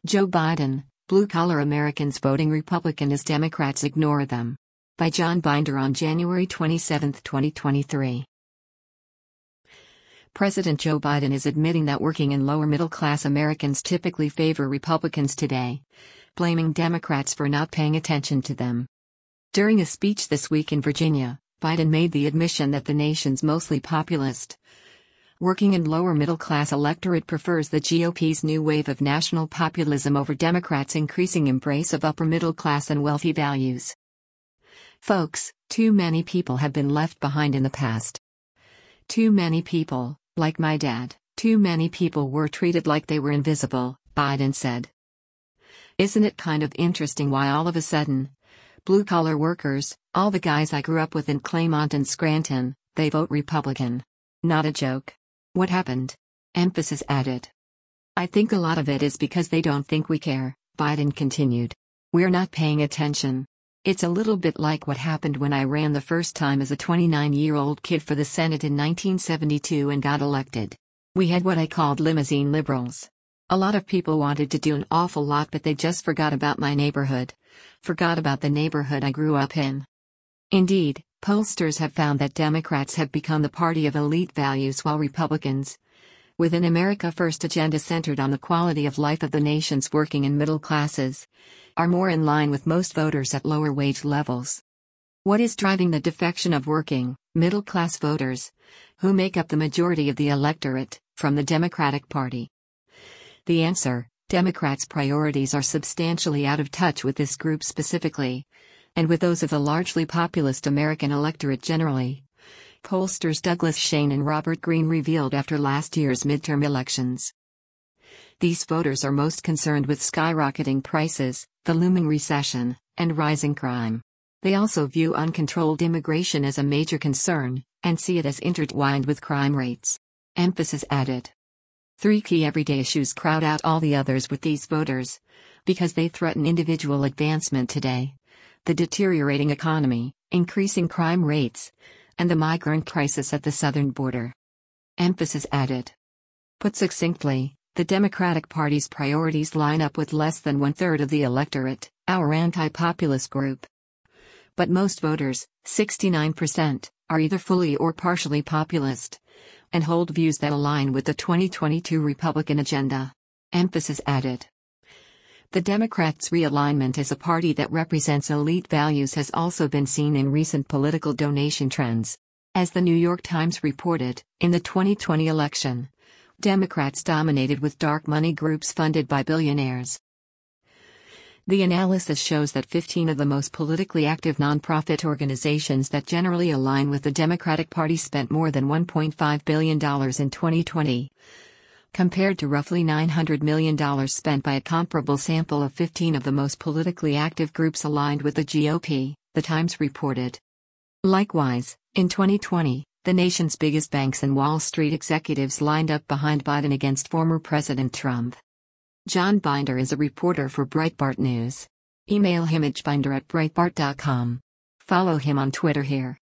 Joe Biden, Blue-Collar Americans Voting Republican as Democrats Ignore Them. By John Binder on January 27, 2023. President Joe Biden is admitting that working and lower-middle-class Americans typically favor Republicans today, blaming Democrats for not paying attention to them. During a speech this week in Virginia, Biden made the admission that the nation's mostly populist, working and lower-middle-class electorate prefers the GOP's new wave of national populism over Democrats' increasing embrace of upper-middle-class and wealthy values. Folks, too many people have been left behind in the past. Too many people, like my dad, too many people were treated like they were invisible, Biden said. Isn't it kind of interesting why all of a sudden, blue-collar workers, all the guys I grew up with in Claymont and Scranton, they vote Republican? Not a joke. What happened? Emphasis added. I think a lot of it is because they don't think we care, Biden continued. We're not paying attention. It's a little bit like what happened when I ran the first time as a 29-year-old kid for the Senate in 1972 and got elected. We had what I called limousine liberals. A lot of people wanted to do an awful lot, but they just forgot about my neighborhood. Forgot about the neighborhood I grew up in. Indeed, pollsters have found that Democrats have become the party of elite values while Republicans, with an America First agenda centered on the quality of life of the nation's working and middle classes, are more in line with most voters at lower wage levels. What is driving the defection of working, middle-class voters, who make up the majority of the electorate, from the Democratic Party? The answer: Democrats' priorities are substantially out of touch with this group specifically, and with those of the largely populist American electorate generally. Pollsters Douglas Shane and Robert Green revealed after last year's midterm elections. These voters are most concerned with skyrocketing prices, the looming recession, and rising crime. They also view uncontrolled immigration as a major concern, and see it as intertwined with crime rates. Emphasis added. Three key everyday issues crowd out all the others with these voters, because they threaten individual advancement today: the deteriorating economy, increasing crime rates, and the migrant crisis at the southern border. Emphasis added. Put succinctly, the Democratic Party's priorities line up with less than one-third of the electorate, our anti-populist group. But most voters, 69%, are either fully or partially populist, and hold views that align with the 2022 Republican agenda. Emphasis added. The Democrats' realignment as a party that represents elite values has also been seen in recent political donation trends. As the New York Times reported, in the 2020 election, Democrats dominated with dark money groups funded by billionaires. The analysis shows that 15 of the most politically active nonprofit organizations that generally align with the Democratic Party spent more than $1.5 billion in 2020, compared to roughly $900 million spent by a comparable sample of 15 of the most politically active groups aligned with the GOP, the Times reported. Likewise, in 2020, the nation's biggest banks and Wall Street executives lined up behind Biden against former President Trump. John Binder is a reporter for Breitbart News. Email him at binder@breitbart.com. Follow him on Twitter here.